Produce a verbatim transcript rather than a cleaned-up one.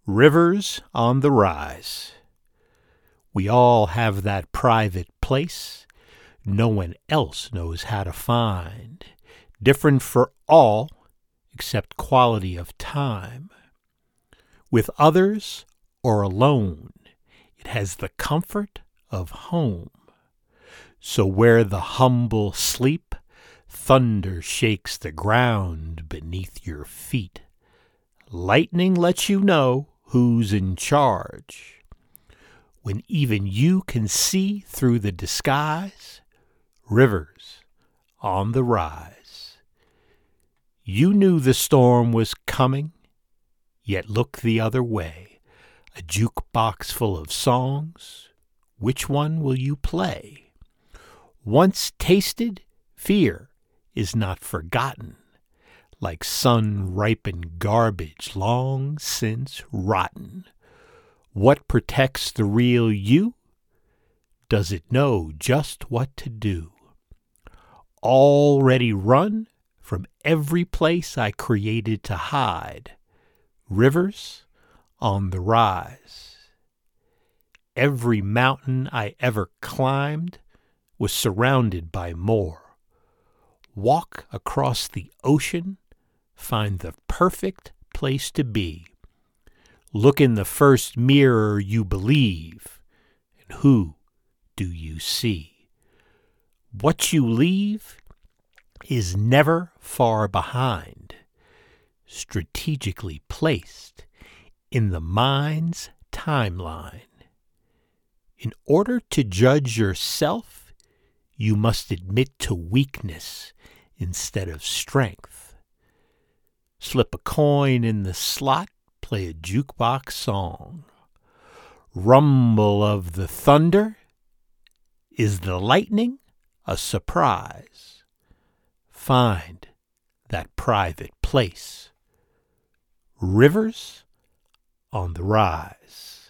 Rivers on the Rise. We all have that private place no one else knows how to find, different for all except quality of time. With others or alone, it has the comfort of home. So where the humble sleep, thunder shakes the ground beneath your feet. Lightning lets you know who's in charge. When even you can see through the disguise, rivers on the rise. You knew the storm was coming, yet look the other way. A jukebox full of songs, which one will you play? Once tasted, fear is not forgotten, like sun-ripened garbage long since rotten. What protects the real you? Does it know just what to do? Already run from every place I created to hide. Rivers on the rise. Every mountain I ever climbed was surrounded by more. Walk across the ocean, find the perfect place to be. Look in the first mirror you believe, and who do you see? What you leave is never far behind, strategically placed in the mind's timeline. In order to judge yourself, you must admit to weakness instead of strength. Slip a coin in the slot, play a jukebox song. Rumble of the thunder. Is the lightning a surprise? Find that private place. Rivers on the rise.